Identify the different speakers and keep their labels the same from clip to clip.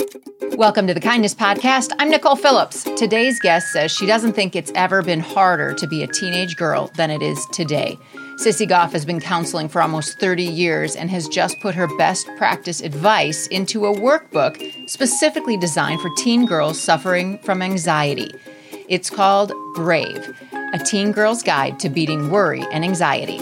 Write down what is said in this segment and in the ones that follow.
Speaker 1: Welcome to the Kindness Podcast. I'm Nicole Phillips. Today's guest says she doesn't think it's ever been harder to be a teenage girl than it is today. Sissy Goff has been counseling for almost 30 years and has just put her best practice advice into a workbook specifically designed for teen girls suffering from anxiety. It's called Brave, a teen girl's guide to beating worry and anxiety.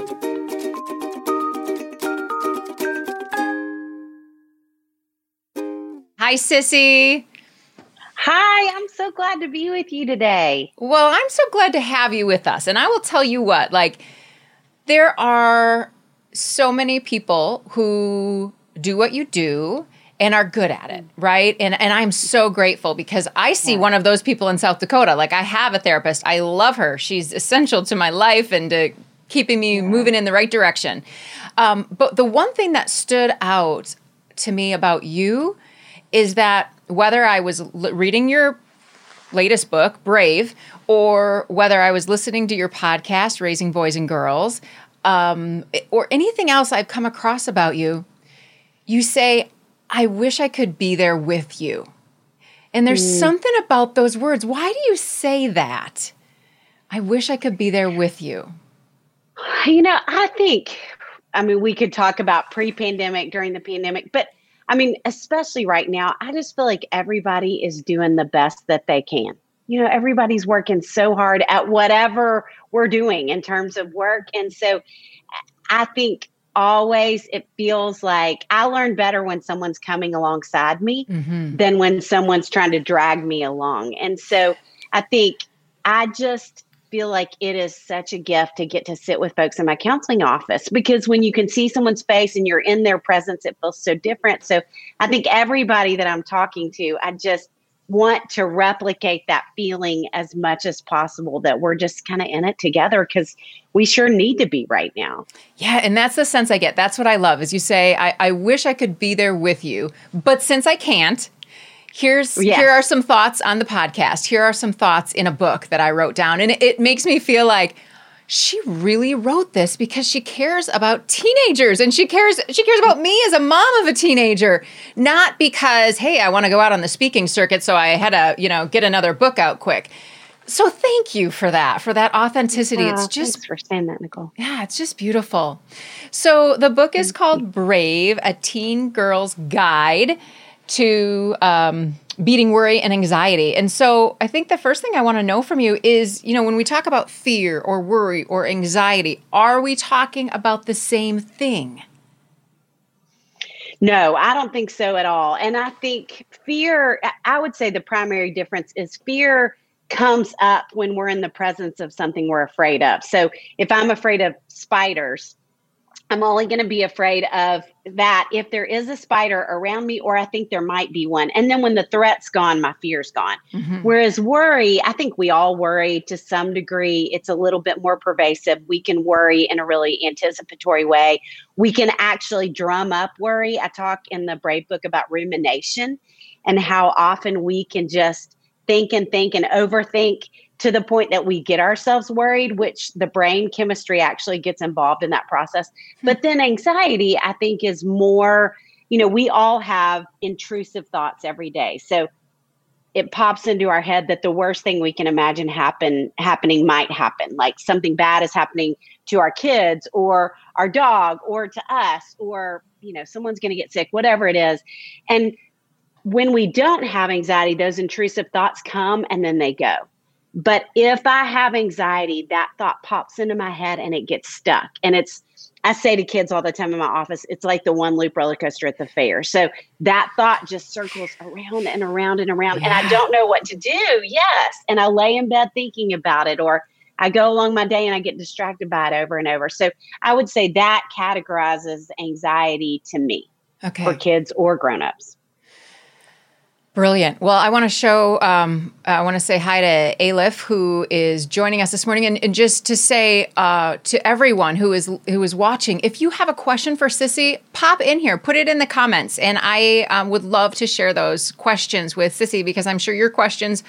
Speaker 1: Hi, Sissy.
Speaker 2: Hi, I'm so glad to be with you today.
Speaker 1: Well, I'm so glad to have you with us. And I will tell you what, there are so many people who do what you do and are good at it, right? And I'm so grateful because I see one of those people in South Dakota. I have a therapist. I love her. She's essential to my life and to keeping me moving in the right direction. But the one thing that stood out to me about you is that whether I was reading your latest book, Brave, or whether I was listening to your podcast, Raising Boys and Girls, or anything else I've come across about you, you say, I wish I could be there with you. And there's something about those words. Why do you say that? I wish I could be there with you.
Speaker 2: We could talk about pre-pandemic, during the pandemic, but especially right now, I just feel like everybody is doing the best that they can. Everybody's working so hard at whatever we're doing in terms of work. And so I think always it feels like I learn better when someone's coming alongside me than when someone's trying to drag me along. And so I think I just feel like it is such a gift to get to sit with folks in my counseling office, because when you can see someone's face and you're in their presence, it feels so different. So I think everybody that I'm talking to, I just want to replicate that feeling as much as possible, that we're just kind of in it together, because we sure need to be right now.
Speaker 1: Yeah, and that's the sense I get. That's what I love, is you say, I wish I could be there with you, but since I can't, here are some thoughts on the podcast. Here are some thoughts in a book that I wrote down. And it makes me feel like she really wrote this because she cares about teenagers, and she cares about me as a mom of a teenager, not because, hey, I want to go out on the speaking circuit, so I had to, get another book out quick. So thank you for that authenticity.
Speaker 2: It's just, thanks for saying that, Nicole.
Speaker 1: Yeah, it's just beautiful. So the book is called Brave, a teen girl's guide to beating worry and anxiety. And so I think the first thing I want to know from you is, when we talk about fear or worry or anxiety, are we talking about the same thing?
Speaker 2: No, I don't think so at all. And I think fear, I would say the primary difference is fear comes up when we're in the presence of something we're afraid of. So if I'm afraid of spiders, I'm only going to be afraid of that if there is a spider around me, or I think there might be one. And then when the threat's gone, my fear's gone. Whereas worry, I think we all worry to some degree. It's a little bit more pervasive. We can worry in a really anticipatory way. We can actually drum up worry. I talk in the Brave book about rumination and how often we can just think and overthink to the point that we get ourselves worried, which the brain chemistry actually gets involved in that process. But then anxiety, I think, is more, we all have intrusive thoughts every day. So it pops into our head that the worst thing we can imagine happening might happen. Like something bad is happening to our kids or our dog or to us, or, someone's going to get sick, whatever it is. And when we don't have anxiety, those intrusive thoughts come and then they go. But if I have anxiety, that thought pops into my head and it gets stuck. And I say to kids all the time in my office, it's like the one loop roller coaster at the fair. So that thought just circles around and around and around. And I don't know what to do. Yes. And I lay in bed thinking about it, or I go along my day and I get distracted by it over and over. So I would say that categorizes anxiety to me for kids or grownups.
Speaker 1: Brilliant. Well, I want to say hi to Alif, who is joining us this morning, and just to say to everyone who is watching, if you have a question for Sissy, pop in here, put it in the comments, and I would love to share those questions with Sissy, because I'm sure your questions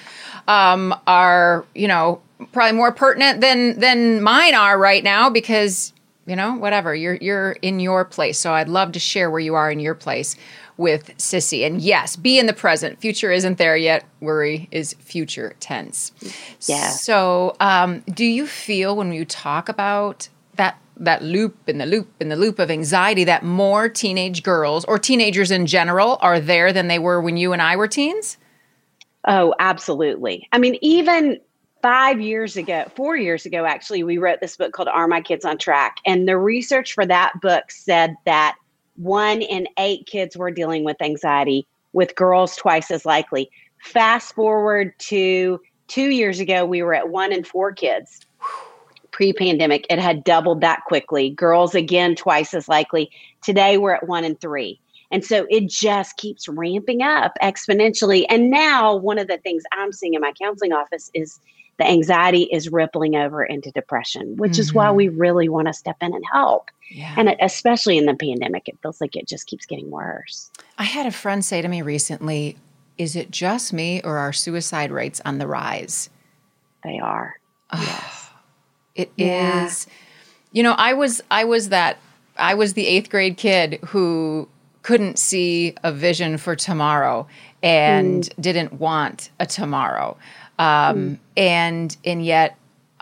Speaker 1: are probably more pertinent than mine are right now, because whatever, you're in your place. So I'd love to share where you are in your place. with Sissy. And yes, be in the present. Future isn't there yet. Worry is future tense.
Speaker 2: Yeah.
Speaker 1: So do you feel when you talk about that loop in the loop of anxiety that more teenage girls or teenagers in general are there than they were when you and I were teens?
Speaker 2: Oh, absolutely. I mean, even 4 years ago, actually, we wrote this book called Are My Kids on Track? And the research for that book said that 1 in 8 kids were dealing with anxiety, with girls twice as likely. Fast forward to 2 years ago, we were at 1 in 4 kids. Pre-pandemic, it had doubled that quickly. Girls, again, twice as likely. Today, we're at 1 in 3. And so it just keeps ramping up exponentially. And now one of the things I'm seeing in my counseling office is the anxiety is rippling over into depression, which is why we really want to step in and help.
Speaker 1: Yeah.
Speaker 2: And especially in the pandemic, it feels like it just keeps getting worse.
Speaker 1: I had a friend say to me recently, is it just me or are suicide rates on the rise?
Speaker 2: They are. Yes.
Speaker 1: It is. You know, I was the 8th grade kid who couldn't see a vision for tomorrow and didn't want a tomorrow. And yet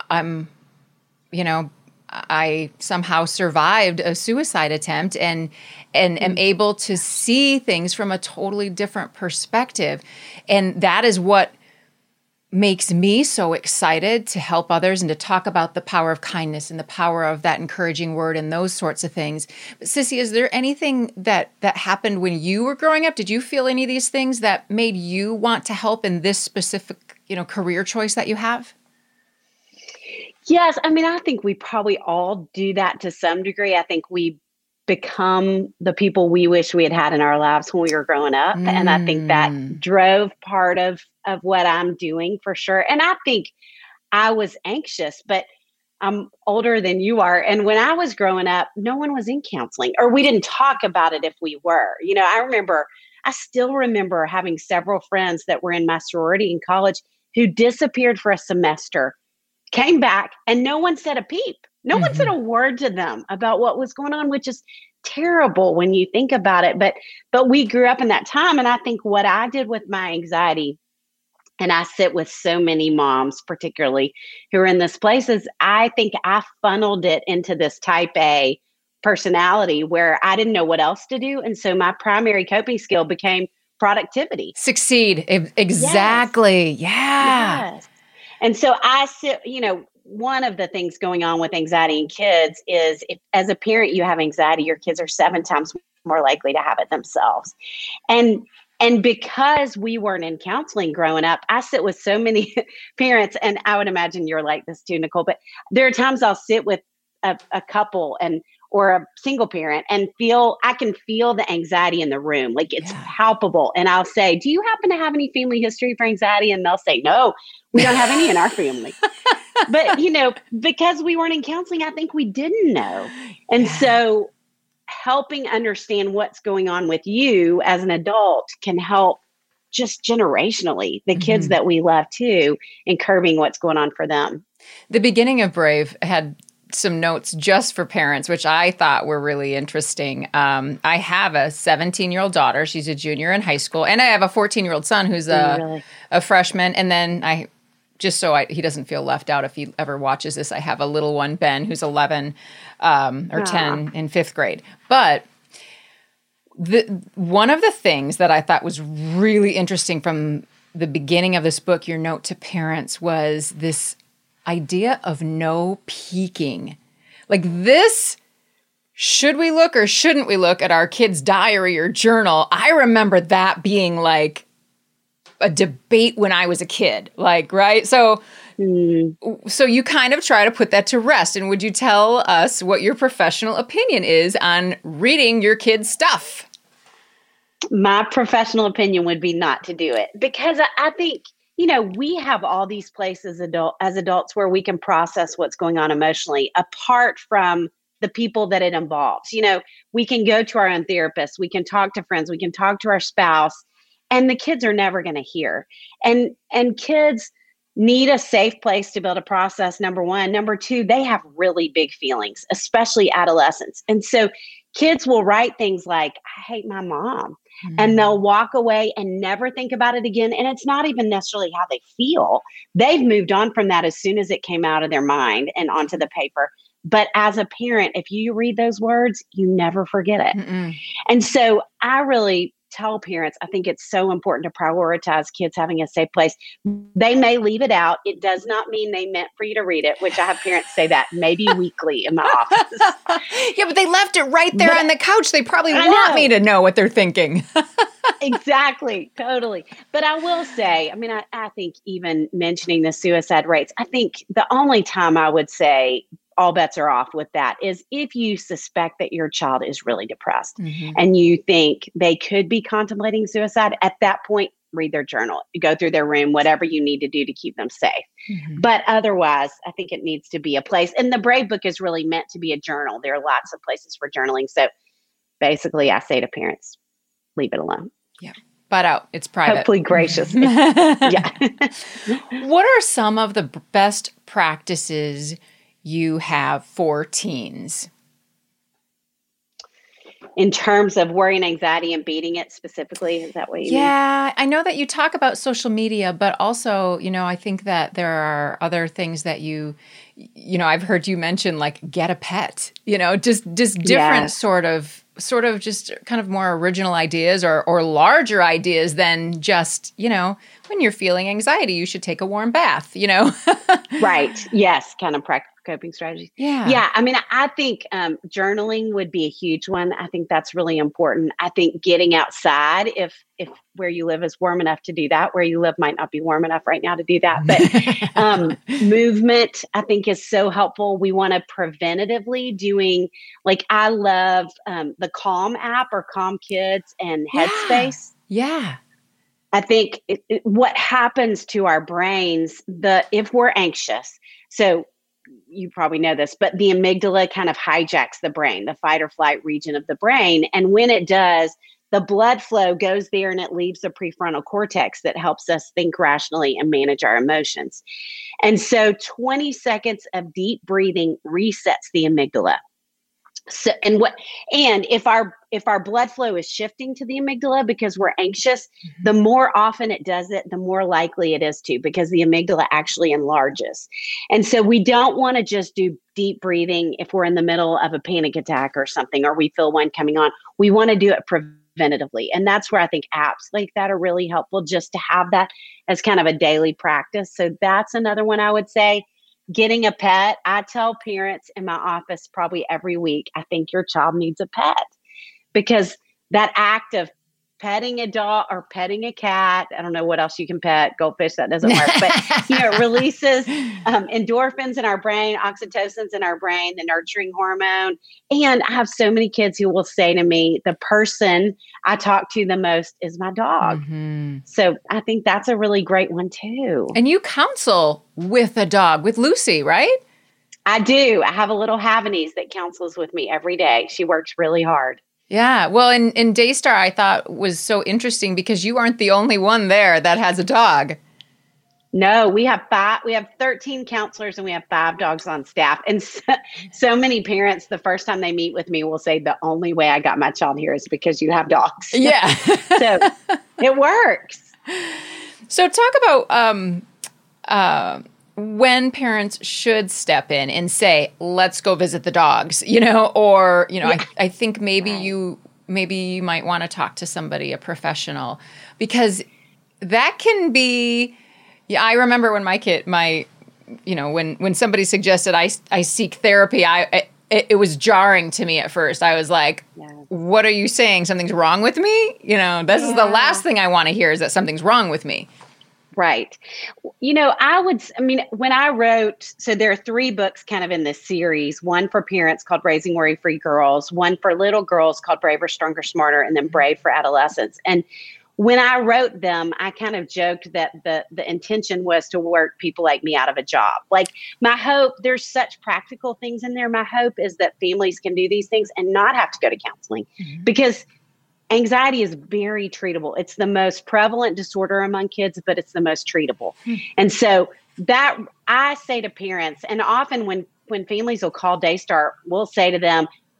Speaker 1: I somehow survived a suicide attempt and am able to see things from a totally different perspective. And that is what makes me so excited to help others and to talk about the power of kindness and the power of that encouraging word and those sorts of things. But Sissy, is there anything that happened when you were growing up? Did you feel any of these things that made you want to help in this specific, career choice that you have?
Speaker 2: Yes. I mean, I think we probably all do that to some degree. I think we become the people we wish we had had in our lives when we were growing up. And I think that drove part of what I'm doing for sure. And I think I was anxious, but I'm older than you are. And when I was growing up, no one was in counseling, or we didn't talk about it if we were. I still remember having several friends that were in my sorority in college who disappeared for a semester, came back, and no one said a peep. No one said a word to them about what was going on, which is terrible when you think about it. But we grew up in that time. And I think what I did with my anxiety, and I sit with so many moms, particularly who are in this place, is I think I funneled it into this type A personality where I didn't know what else to do. And so my primary coping skill became productivity.
Speaker 1: Succeed. Exactly. Yes. Yeah.
Speaker 2: Yes. And so I sit, one of the things going on with anxiety in kids is if, as a parent, you have anxiety, your kids are 7 times more likely to have it themselves. And because we weren't in counseling growing up, I sit with so many parents, and I would imagine you're like this too, Nicole, but there are times I'll sit with a couple or a single parent and I can feel the anxiety in the room. Like it's palpable. And I'll say, do you happen to have any family history for anxiety? And they'll say, no, we don't have any in our family. But, because we weren't in counseling, I think we didn't know. And so helping understand what's going on with you as an adult can help just generationally, the kids that we love too, and curbing what's going on for them.
Speaker 1: The beginning of Brave had some notes just for parents, which I thought were really interesting. I have a 17-year-old daughter. She's a junior in high school. And I have a 14-year-old son who's a freshman. And then he doesn't feel left out if he ever watches this, I have a little one, Ben, who's 11 or 10 in 5th grade. But one of the things that I thought was really interesting from the beginning of this book, your note to parents, was this idea of no peeking. Like this, should we look or shouldn't we look at our kid's diary or journal? I remember that being like a debate when I was a kid, right? So you kind of try to put that to rest. And would you tell us what your professional opinion is on reading your kids' stuff?
Speaker 2: My professional opinion would be not to do it, because I think, we have all these places as adults where we can process what's going on emotionally apart from the people that it involves. We can go to our own therapist, we can talk to friends, we can talk to our spouse, and the kids are never going to hear. And kids need a safe place to be able to process, number one. Number two, they have really big feelings, especially adolescents. And so kids will write things like, I hate my mom. and they'll walk away and never think about it again. And it's not even necessarily how they feel. They've moved on from that as soon as it came out of their mind and onto the paper. But as a parent, if you read those words, you never forget it.
Speaker 1: Mm-mm.
Speaker 2: And so I really tell parents, I think it's so important to prioritize kids having a safe place. They may leave it out. It does not mean they meant for you to read it, which I have parents say that maybe weekly in my office.
Speaker 1: Yeah, but they left it right there on the couch. They probably
Speaker 2: I
Speaker 1: want
Speaker 2: know.
Speaker 1: me to know what they're thinking.
Speaker 2: Exactly. Totally. But I will say, I mean, I think even mentioning the suicide rates, I think the only time I would say all bets are off with that is if you suspect that your child is really depressed and you think they could be contemplating suicide. At that point, read their journal, go through their room, whatever you need to do to keep them safe. But otherwise, I think it needs to be a place. And the Brave book is really meant to be a journal. There are lots of places for journaling. So basically, I say to parents, leave it alone.
Speaker 1: Yeah. Butt out. It's private.
Speaker 2: Hopefully gracious. Yeah.
Speaker 1: What are some of the best practices you have for teens?
Speaker 2: In terms of worry and anxiety and beating it specifically, is that what you mean?
Speaker 1: Yeah, I know that you talk about social media, but also, I think that there are other things that I've heard you mention, like get a pet, just different sort of just kind of more original ideas or larger ideas than just, when you're feeling anxiety, you should take a warm bath,
Speaker 2: Right. Yes. Kind of practical coping strategies.
Speaker 1: Yeah.
Speaker 2: Yeah. I mean, I think journaling would be a huge one. I think that's really important. I think getting outside, if where you live is warm enough to do that, where you live might not be warm enough right now to do that. But movement, I think, is so helpful. We want to preventatively doing, like, I love the Calm app or Calm Kids and Headspace.
Speaker 1: Yeah.
Speaker 2: I think what happens to our brains, if we're anxious, so you probably know this, but the amygdala kind of hijacks the brain, the fight or flight region of the brain. And when it does, the blood flow goes there and it leaves the prefrontal cortex that helps us think rationally and manage our emotions. And so 20 seconds of deep breathing resets the amygdala. So, and if our blood flow is shifting to the amygdala because we're anxious, the more often it does it, the more likely it is to, because the amygdala actually enlarges. And so we don't want to just do deep breathing if we're in the middle of a panic attack or something, or we feel one coming on. We want to do it preventatively. And that's where I think apps like that are really helpful, just to have that as kind of a daily practice. So that's another one I would say. Getting a pet. I tell parents in my office probably every week, I think your child needs a pet, because that act of petting a dog or petting a cat, I don't know what else you can pet, goldfish, that doesn't work, but it releases endorphins in our brain, oxytocins in our brain, the nurturing hormone. And I have so many kids who will say to me, the person I talk to the most is my dog. So I think that's a really great one too.
Speaker 1: And you counsel with a dog, with Lucy, right?
Speaker 2: I do. I have a little Havanese that counsels with me every day. She works really hard.
Speaker 1: Yeah. Well, in Daystar, I thought was so interesting because you aren't the only one there that has a dog.
Speaker 2: No, we have 13 counselors and we have 5 dogs on staff. And so many parents, the first time they meet with me, will say, the only way I got my child here is because you have dogs.
Speaker 1: Yeah.
Speaker 2: So it works.
Speaker 1: So talk about when parents should step in and say, let's go visit the dogs, or, I think maybe you might want to talk to somebody, a professional, because that can be, I remember when when somebody suggested I seek therapy, it was jarring to me at first. I was like, what are you saying? Something's wrong with me? This is the last thing I want to hear, is that something's wrong with me.
Speaker 2: Right. When I wrote, so there are 3 books kind of in this series, one for parents called Raising Worry-Free Girls, one for little girls called Braver, Stronger, Smarter, and then Brave for adolescents. And when I wrote them, I kind of joked that the intention was to work people like me out of a job. Like, my hope, there's such practical things in there. My hope is that families can do these things and not have to go to counseling, because anxiety is very treatable. It's the most prevalent disorder among kids, but it's the most treatable. And so that I say to parents, and often when families will call Daystar, we'll say to them,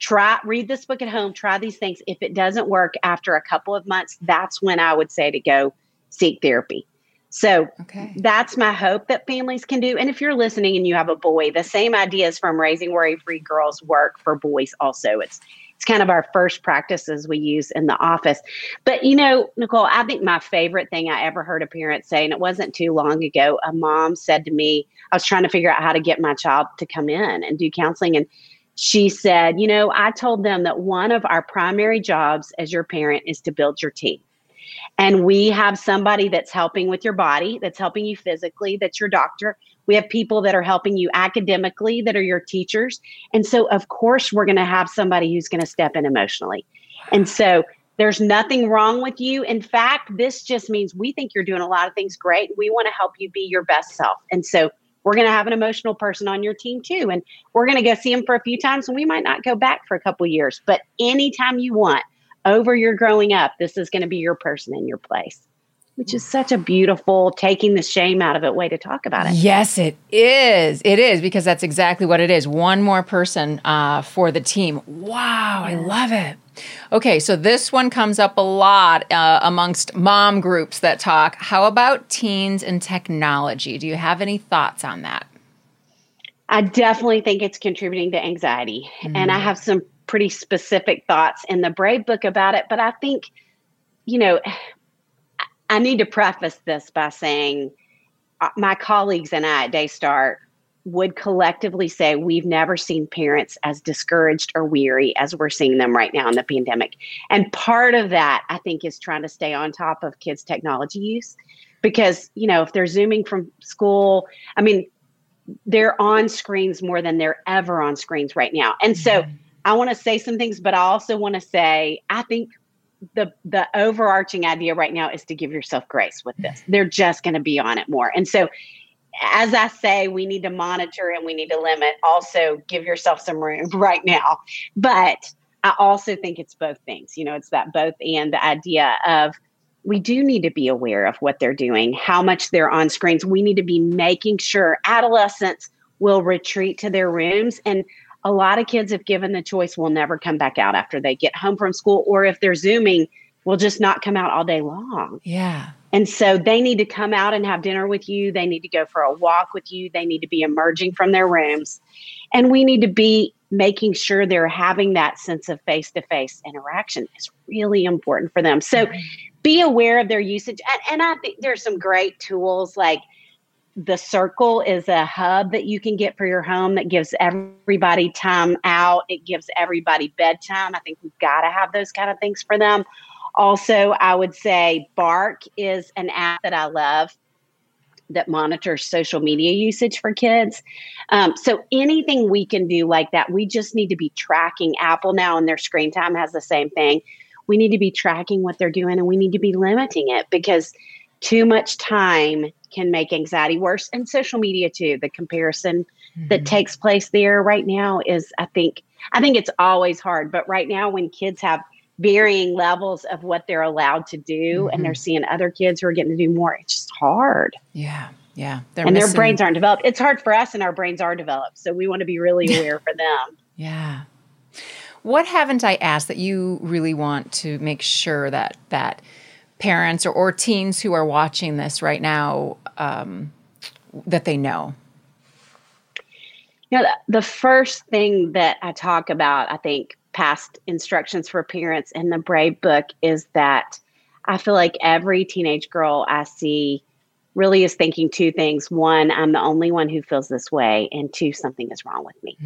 Speaker 2: read this book at home, try these things. If it doesn't work after a couple of months, that's when I would say to go seek therapy. So that's my hope that families can do. And if you're listening and you have a boy, the same ideas from Raising Worry-Free Girls work for boys also. It's kind of our first practices we use in the office. But, Nicole, I think my favorite thing I ever heard a parent say, and it wasn't too long ago, a mom said to me, I was trying to figure out how to get my child to come in and do counseling. And she said, I told them that one of our primary jobs as your parent is to build your team. And we have somebody that's helping with your body, that's helping you physically, that's your doctor. We have people that are helping you academically, that are your teachers. And so, of course, we're going to have somebody who's going to step in emotionally. And so there's nothing wrong with you. In fact, this just means we think you're doing a lot of things great. We want to help you be your best self. And so we're going to have an emotional person on your team too. And we're going to go see them for a few times, and we might not go back for a couple of years. But anytime you want, over your growing up, this is going to be your person in your place, which is such a beautiful, taking the shame out of it way to talk about it.
Speaker 1: Yes, it is. It is, because that's exactly what it is. One more person for the team. Wow, I love it. Okay, so this one comes up a lot amongst mom groups that talk. How about teens and technology? Do you have any thoughts on that?
Speaker 2: I definitely think it's contributing to anxiety. And I have some pretty specific thoughts in the Brave book about it. But I think, I need to preface this by saying my colleagues and I at Daystar would collectively say we've never seen parents as discouraged or weary as we're seeing them right now in the pandemic. And part of that, I think, is trying to stay on top of kids' technology use. Because, if they're Zooming from school, they're on screens more than they're ever on screens right now. And so I want to say some things, but I also want to say, I think the overarching idea right now is to give yourself grace with this. They're just going to be on it more. And so, as I say, we need to monitor and we need to limit. Also, give yourself some room right now. But I also think it's both things. It's that both and the idea of we do need to be aware of what they're doing, how much they're on screens. We need to be making sure adolescents will retreat to their rooms. And a lot of kids, if given the choice, will never come back out after they get home from school, or if they're Zooming, will just not come out all day long.
Speaker 1: Yeah.
Speaker 2: And so they need to come out and have dinner with you. They need to go for a walk with you. They need to be emerging from their rooms. And we need to be making sure they're having that sense of face-to-face interaction. Is really important for them. So be aware of their usage. And I think there's some great tools like The Circle is a hub that you can get for your home that gives everybody time out. It gives everybody bedtime. I think we've got to have those kind of things for them. Also, I would say Bark is an app that I love that monitors social media usage for kids. So anything we can do like that, we just need to be tracking. Apple now and their screen time has the same thing. We need to be tracking what they're doing, and we need to be limiting it, because too much time can make anxiety worse. And social media too, the comparison that takes place there right now is, I think it's always hard, but right now when kids have varying levels of what they're allowed to do and they're seeing other kids who are getting to do more, it's just hard.
Speaker 1: Yeah.
Speaker 2: Their brains aren't developed. It's hard for us, and our brains are developed. So we want to be really aware for them.
Speaker 1: Yeah. What haven't I asked that you really want to make sure that parents or teens who are watching this right now, that they know?
Speaker 2: The first thing that I talk about, I think, past instructions for parents in the Brave book, is that I feel like every teenage girl I see really is thinking two things. One, I'm the only one who feels this way. And two, something is wrong with me.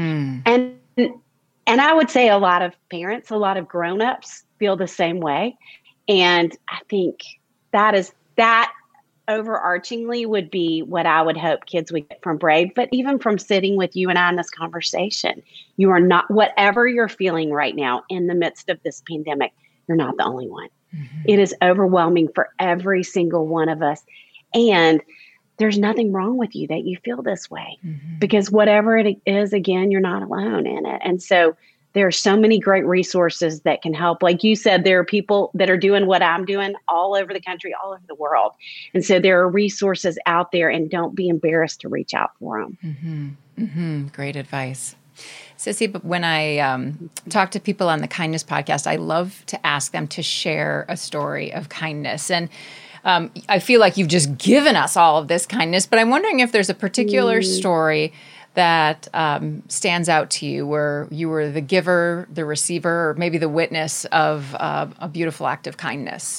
Speaker 2: And I would say a lot of parents, a lot of grownups feel the same way. And I think that overarchingly would be what I would hope kids would get from Brave. But even from sitting with you and I in this conversation, you are not, whatever you're feeling right now in the midst of this pandemic, you're not the only one. It is overwhelming for every single one of us. And there's nothing wrong with you that you feel this way, because whatever it is, again, you're not alone in it. And so there are so many great resources that can help. Like you said, there are people that are doing what I'm doing all over the country, all over the world. And so there are resources out there, and don't be embarrassed to reach out for them.
Speaker 1: Great advice. Sissy, but when I talk to people on the Kindness Podcast, I love to ask them to share a story of kindness. And I feel like you've just given us all of this kindness, but I'm wondering if there's a particular story that stands out to you where you were the giver, the receiver, or maybe the witness of a beautiful act of kindness.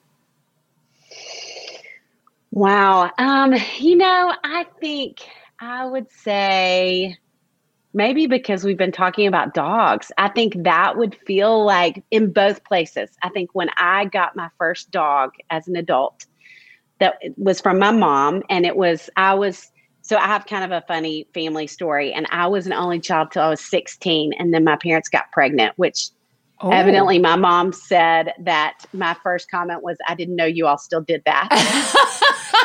Speaker 2: Wow. I think I would say maybe because we've been talking about dogs, I think that would feel like in both places. I think when I got my first dog as an adult, that was from my mom, and so I have kind of a funny family story, and I was an only child till I was 16, and then my parents got pregnant, which evidently my mom said that my first comment was, "I didn't know you all still did that."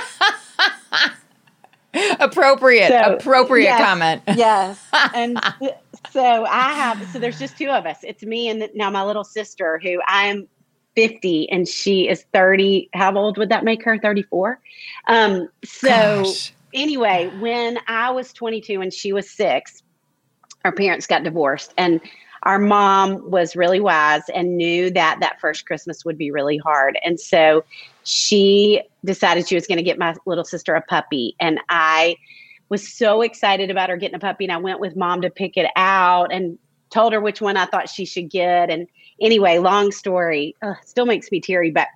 Speaker 1: Appropriate
Speaker 2: yes,
Speaker 1: comment.
Speaker 2: Yes. And so there's just two of us. It's me and now my little sister, who I am 50 and she is 30. How old would that make her? 34.
Speaker 1: Gosh.
Speaker 2: Anyway, when I was 22 and she was 6, our parents got divorced, and our mom was really wise and knew that that first Christmas would be really hard. And so she decided she was going to get my little sister a puppy. And I was so excited about her getting a puppy. And I went with mom to pick it out and told her which one I thought she should get. And anyway, long story, still makes me teary, but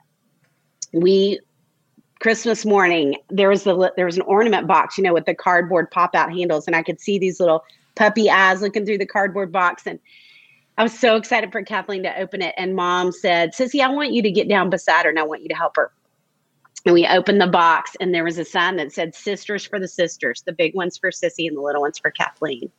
Speaker 2: Christmas morning, there was an ornament box, with the cardboard pop-out handles, and I could see these little puppy eyes looking through the cardboard box. And I was so excited for Kathleen to open it. And mom said, "Sissy, I want you to get down beside her and I want you to help her." And we opened the box, and there was a sign that said "Sisters for the Sisters," the big ones for Sissy and the little ones for Kathleen.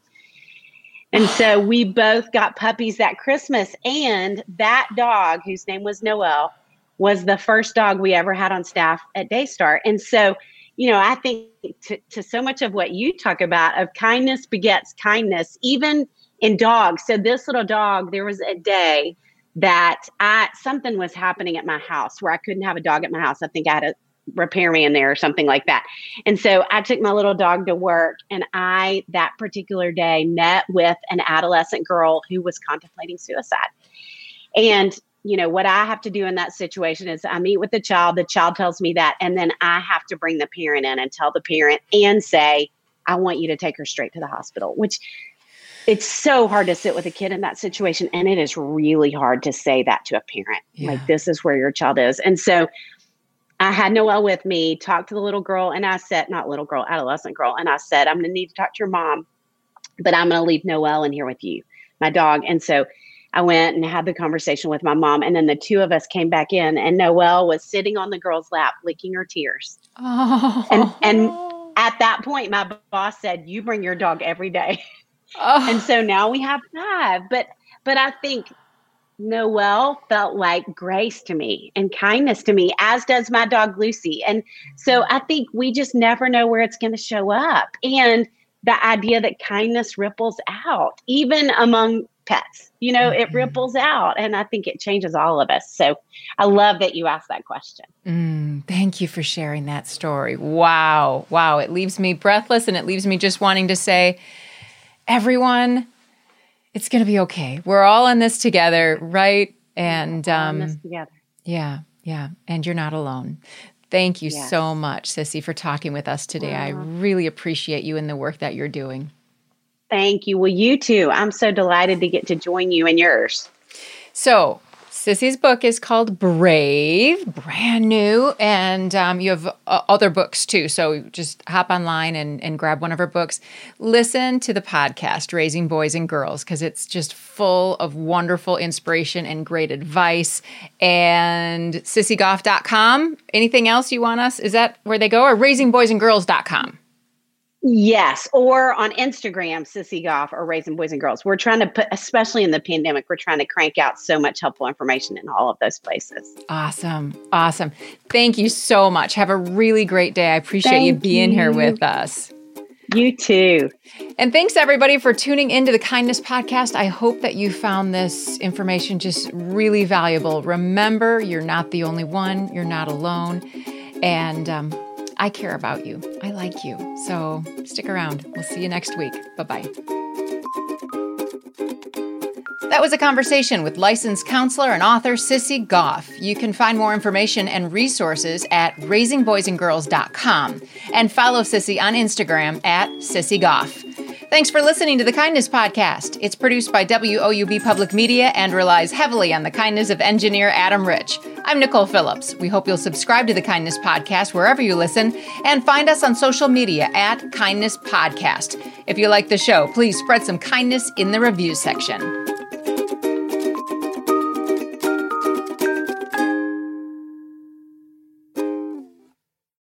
Speaker 2: And so we both got puppies that Christmas. And that dog, whose name was Noelle, was the first dog we ever had on staff at Daystar. And so, I think to so much of what you talk about of kindness begets kindness, even in dogs. So this little dog, there was a day that something was happening at my house where I couldn't have a dog at my house. I think I had a repairman there or something like that. And so I took my little dog to work, and I, that particular day, met with an adolescent girl who was contemplating suicide. And what I have to do in that situation is I meet with the child tells me that, and then I have to bring the parent in and tell the parent and say, "I want you to take her straight to the hospital," which it's so hard to sit with a kid in that situation. And it is really hard to say that to a parent. Yeah. Like, this is where your child is. And so I had Noelle with me, talked to the little girl, and I said, adolescent girl. And I said, "I'm going to need to talk to your mom, but I'm going to leave Noelle in here with you, my dog." And so I went and had the conversation with my mom, and then the two of us came back in, and Noelle was sitting on the girl's lap, licking her tears. Oh. And at that point, my boss said, "You bring your dog every day." Oh. And so now we have 5. But I think Noelle felt like grace to me and kindness to me, as does my dog Lucy. And so I think we just never know where it's going to show up. And the idea that kindness ripples out, even among pets, it ripples out. And I think it changes all of us. So I love that you asked that question.
Speaker 1: Thank you for sharing that story. Wow. It leaves me breathless, and it leaves me just wanting to say, everyone, it's going to be okay. We're all in this together, right? And
Speaker 2: all in this together.
Speaker 1: Yeah. And you're not alone. Thank you so much, Sissy, for talking with us today. I really appreciate you and the work that you're doing.
Speaker 2: Thank you. Well, you too. I'm so delighted to get to join you in yours.
Speaker 1: So, Sissy's book is called Brave, brand new, and you have other books too. So just hop online and grab one of her books. Listen to the podcast, Raising Boys and Girls, because it's just full of wonderful inspiration and great advice. And sissygoff.com. Anything else you want us? Is that where they go? Or raisingboysandgirls.com?
Speaker 2: Yes, or on Instagram, Sissy Goff or Raising Boys and Girls. We're trying to put, especially in the pandemic, we're trying to crank out so much helpful information in all of those places.
Speaker 1: Awesome. Thank you so much. Have a really great day. I appreciate you being here with us.
Speaker 2: You too.
Speaker 1: And thanks everybody for tuning into the Kindness Podcast. I hope that you found this information just really valuable. Remember, you're not the only one. You're not alone. And I care about you. I like you. So stick around. We'll see you next week. Bye-bye. That was a conversation with licensed counselor and author Sissy Goff. You can find more information and resources at raisingboysandgirls.com and follow Sissy on Instagram at Sissy Goff. Thanks for listening to The Kindness Podcast. It's produced by WOUB Public Media and relies heavily on the kindness of engineer Adam Rich. I'm Nicole Phillips. We hope you'll subscribe to The Kindness Podcast wherever you listen and find us on social media at Kindness Podcast. If you like the show, please spread some kindness in the review section.